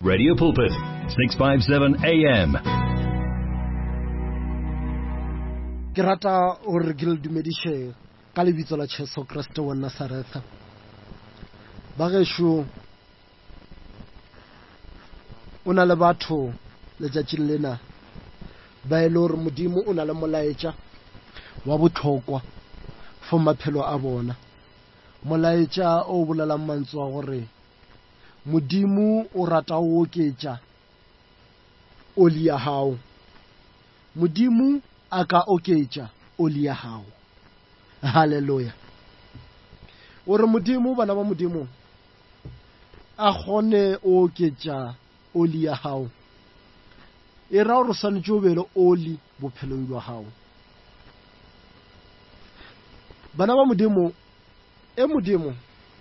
Radio Pulpit, 657 AM. Ke rata o re ke le dumedishe ka lebitso la Jesu Kriste wa Nazareth. Ba gesho ona le batho le tšatšing lena ba ile gore modimo o na le molaetša wa botlhokwa for maphelo a bona. Molaetša o bolelang mantswe a gore modimo o rata o oketša oli ya hao. Modimo a ka oketša oli ya hao. Hallelujah. Ore modimo bana ba modimo a kgone o oketša oli ya hao. E ra gore swanetše o be le oli bophelong bja hao. Bana ba modimo modimo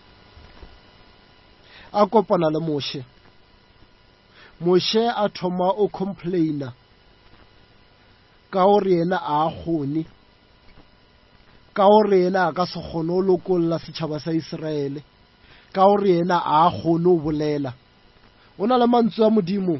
a kopana le Moshe. Moshe a thoma o complaina ka gore yena a kgone, ka gore yena a ka se kgone o lokolla setšhaba sa Israele, ka gore yena a kgone o bolela. O na le mantswe a modimo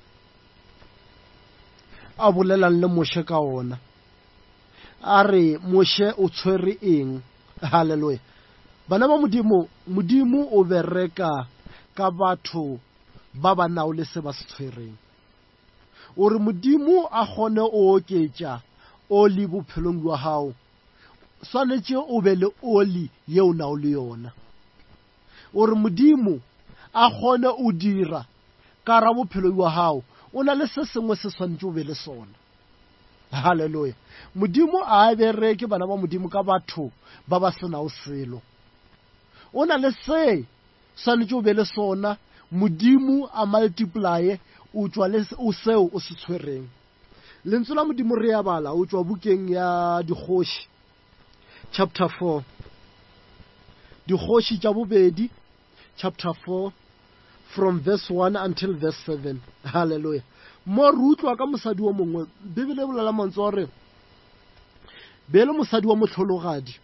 a bolelang le Moshe ka ona, a re Moshe o tshwere eng. Hallelujah. Bana ba modimo, modimo o bereka ka batho ba ba nao le se ba se tshwereng. Ore modimo a kgone o oketša oli bophelong bja hao, swanetše o be le oli yeo nao le yona. Ore modimo a kgone o dira ka ra bophelo bja hao, o na le se sengwe se swanetše o be le sona. Hallelujah. Modimo a bereke bana ba modimo ka batho ba ba senao selo. O na le se swanetše o be le sona, modimo a multiplye o tšwa le o seo o se tshwereng. Lentswe la modimo re ya bala o tšwa bukeng ya Dikgoši chapter 4. Dikgoši tša bobedi chapter 4 from verse 1 until verse 7. Hallelujah. Mo re utlwa ka mosadi wa mongwe, Bibele e bolela mantswe gore be le mosadi wa mohlologadi.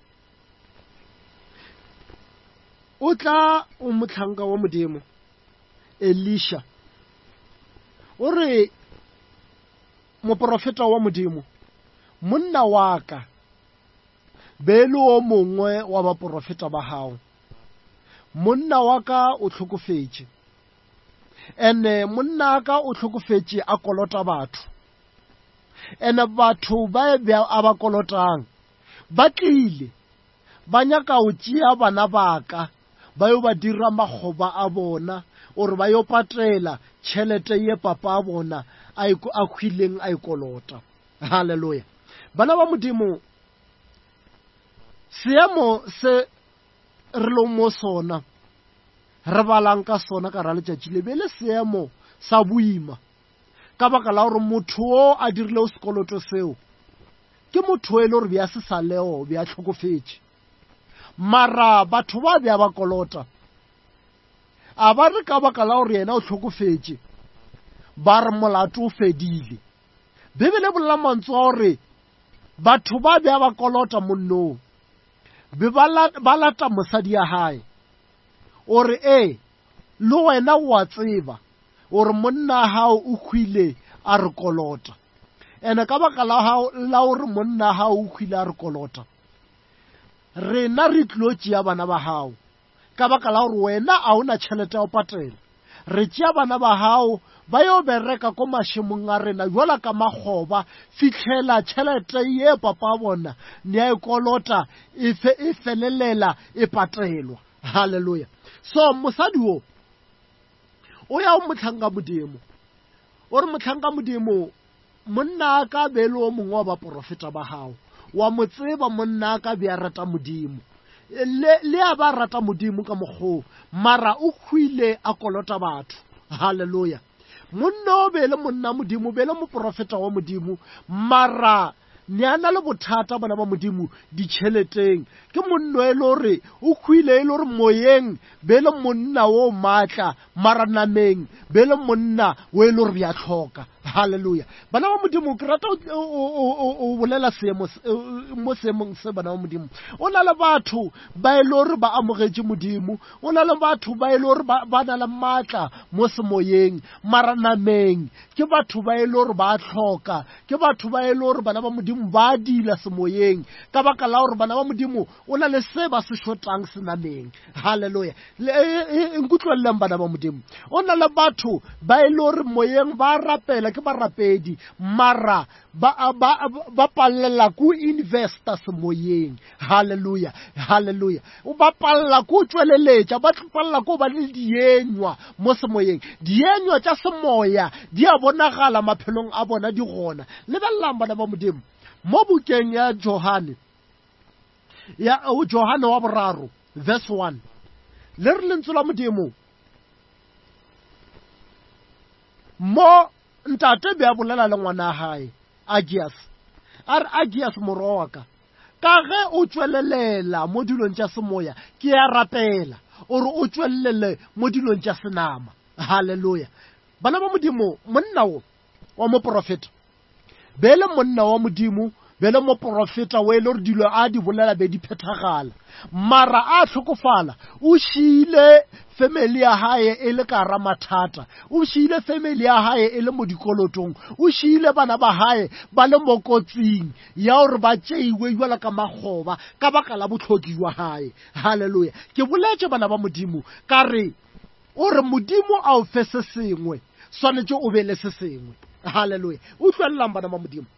O tla o motlhanka wa modimo Elisha, o re moprofeta wa modimo, monna wa ka be le o mongwe wa baprofeta ba hao. Monna wa ka o hlokofetše, ene monna ka o hlokofetše a kolota batho, ene batho ba a ba kolotang ba tlile ba nyaka o tšea bana baka ba yo ba dira makgoba a bona, ore ba yo patela tšhelete ye papa a bona a hwileng a ikolota. Hallelujah. Bana ba modimo, seemo se re lo mo sona re balang ka sona ka ra letšatši le be le seemo sa boima, ka baka la gore motho o a dirile sekoloto seo ke motho e le gore bja se sa leo bja hlokofetše. Mara batho ba bja ba kolota a ba re ka baka la gore yena o hlokofetše ba re molato o fedile. Bibele bolela mantswe a gore batho ba bja ba kolota monnong be ba lata mosadi ya hae, ore le wena o a tseba ore monna hao o hwile a re kolota, ene ka baka la gore monna hao o hwile a re kolota, rena re tlo tšea bana ba hao ka baka la gore wena a ona tšhelete ya go patela. Re tšea bana ba hao ba yo bereka ko mašemong a rena jwala ka makgoba, fitlhela tšhelete ye papa bona ne a kolota e felelela e patelwa. Hallelujah. So mosadi o ya o motlhanka modimo, o re motlhanka modimo, monna ka be le o mongwe wa baprofeta ba hao, wa mo tseba monna ka be a rata modimo, le a ba rata modimo ka mokgwa, mara o hwile a kolota batho. Hallelujah. Monna o be le monna modimo, be le moprofeta wa modimo, mara ne a na le bothata bana ba modimo ditšheleteng. Ke monno e le gore o hwile e le gore moyeng be le monna o maatla, mara nameng be le monna o e le gore bja tlhoka. Hallelujah. Bana ba modimo ke rata o bolela seemo mo seemong se bana ba modimo. O na le batho ba ile hore ba amogetse modimo, o na le batho ba ile hore ba na le matla mo semoyeng, maranameng ke batho ba ile hore ba tlhoka, ke batho ba ile hore bana ba modimo ba dila semoyeng ka baka la hore bana ba modimo o na le se ba se shotang senameng. Hallelujah. Nkutlweleng bana ba modimo, o na le batho ba ile hore moyeng ba rapela ke barapedi mara ba pallela ku investor semoyeng. Hallelujah. Hallelujah. O ba palla ku tsweleletša, ba palla ku ba le dienywa mo semoyeng. Dienywa tša semoya di a bonagala maphelong a bona di gona. Lebellang bana ba modimo mo bukeng ya Johane wa boraro verse 1 le re lentswe la modimo mo ntate be a bolela le ngwana hae Agias a re Agias morwaka ka ge o tswelelela mo dilong tša semoya ke ya rapela o re o tswelele mo dilong tša senama. Hallelujah. Bana ba modimo monna wa moprofeta bele monna wa modimo bele mo profeta we le dilo a di bolela be di phethagala mara a tlhokofala o shile family ya hae e le ka ra mathata, o shile family ya hae e le mo dikolotong, o shile bana ba hae ba le mo kotsing ya hore ba tšeiwe jwala ka magoba ka baka la botlhoki jwa hae. Hallelujah. Ke boletse bana ba modimo ka re o re modimo a o fe se sengwe swanetše o be le se sengwe. Hallelujah. O tlwellang bana ba modimo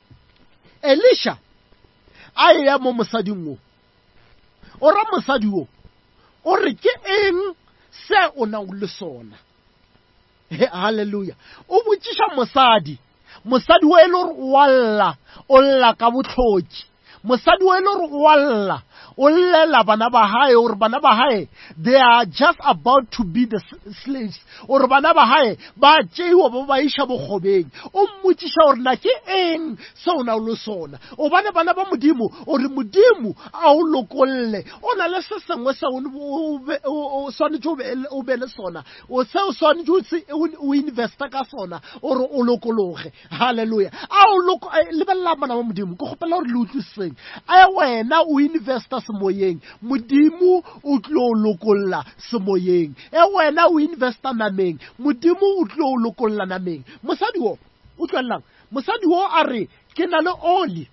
Elisha a ya mo mosading o ra mosadi o re ke eng se o na le sona. Hallelujah. O botšiša mosadi o e le gore o lla ka botlhoki, mosadi o e le gore o lla o llela bana ba hae or bana ba hae they are just about to be the slaves or bana ba hae ba tšeiwa ba iša bogobeng. O mmotšiša gore na ke eng se o na le sona, o bane bana ba modimo o re modimo a o lokolle o na le se sengwe se o swanetše o be le sona, o se o swanetše o investa ka sona o re o lokologe. Hallelujah. A o lebelela bana ba modimo ke kgopela gore le utlwiseng a wena o investa semoyeng modimo o tlo lokolla semoyeng, wena o investa nameng modimo o tlo lokolla nameng. Mosadi o tlwellang mosadi o a re ke na le oli,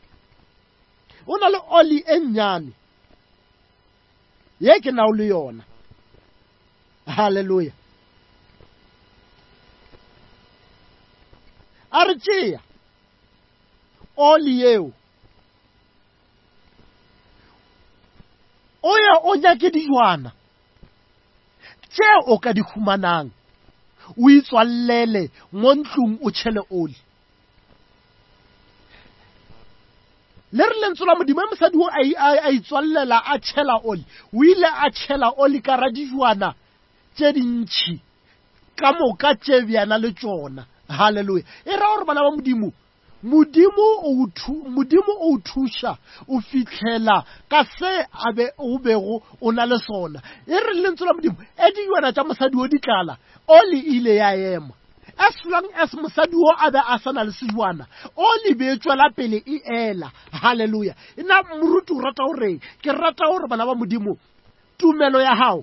o na le oli e nnyane ye ke na le yona. Hallelujah. A re tšea oli eo o ya o nyake dijwana tšeo o ka di humanang o itswallele mo ntlong o tšhele oli. Le re lentswe la modimo mosadi o a itswallela a tšhela oli, o ile a tšhela oli ka ra dijwana tše dintšhi ka moka tše bjana le tšona. Hallelujah. E ra gore bana ba modimo modimo o thuša o fitlhela ka se o bego o na le sona. E re lentswe la modimo e dijwana tša mosadi o di tlala oli ile ya ema. As long as mosadi o a be a sana le sejwana oli be tswela pele e ela. Hallelujah. Ina moruti o rata gore ke rata gore bana ba modimo tumelo ya hao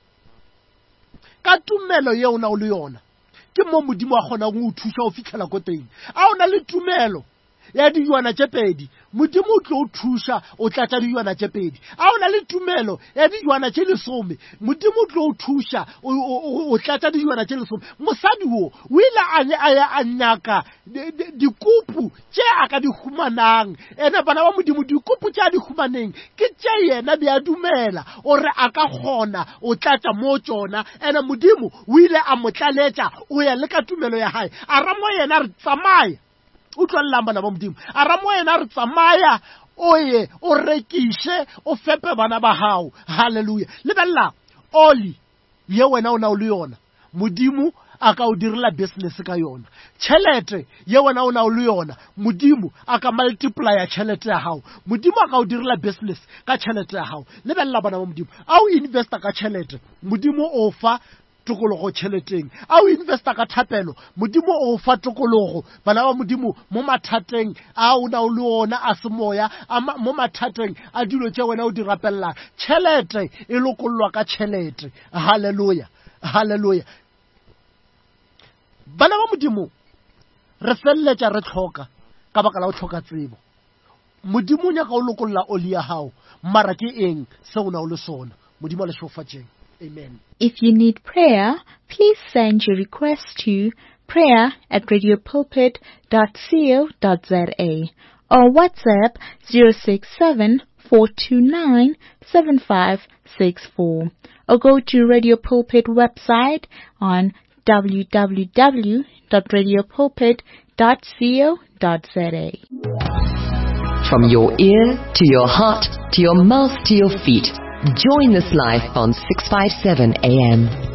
ka tumelo ye o na o le yona ke mo modimo a kgona go o thuša o fitlhela ko teng. A o na le tumelo ya dijwana tše pedi modimo o tlo o thuša o tlatša dijwana tše pedi. A o na le tumelo ya dijwana tše lesome modimo o tlo o thuša o tlatša dijwana tše lesome. Mosadi o ile a nyaka dikupu tše a ka di humanang, ene bana ba modimo dikupu tše a di humaneng ke tše yena be a dumela gore a ka kgona o tlatša mo tšona, ene modimo o ile a mo tlaletša o ya le ka tumelo ya hae. A ra mo yena re tsamaya o tlwalelang bana ba modimo, a ra mo yena re tsamaya o ye o rekiše o fepe bana ba hao. Hallelujah. Lebelela oli ye wena o na o le yona modimo a ka o direla business ka yona. Tšhelete ye wena o na o le yona modimo a ka multiplya tšhelete ya hao, modimo a ka o direla business ka tšhelete ya hao. Lebelela bana ba modimo a o investa ka tšhelete modimo o fa tokologo tšheleteng, a o investa ka thapelo, modimo o fa tokologo. Bana ba modimo mo mathateng a o na o le ona a semoya, mo mathateng a dilo tše wena o di rapella, tšhelete e lokollwa ka tšhelete. Haleluya, haleluya. Bana ba modimo re feleletša re tlhoka ka baka la o tlhoka tsebo. Modimo o nyaka o lokolla oli ya hao, mara ke eng se o na o le sona. Modimo a le šofatšeng. Amen. If you need prayer, please send your request to prayer@radiopulpit.co.za or WhatsApp 067-429-7564 or go to Radio Pulpit website on www.radiopulpit.co.za. From your ear to your heart to your mouth to your feet, join this life on 657 AM.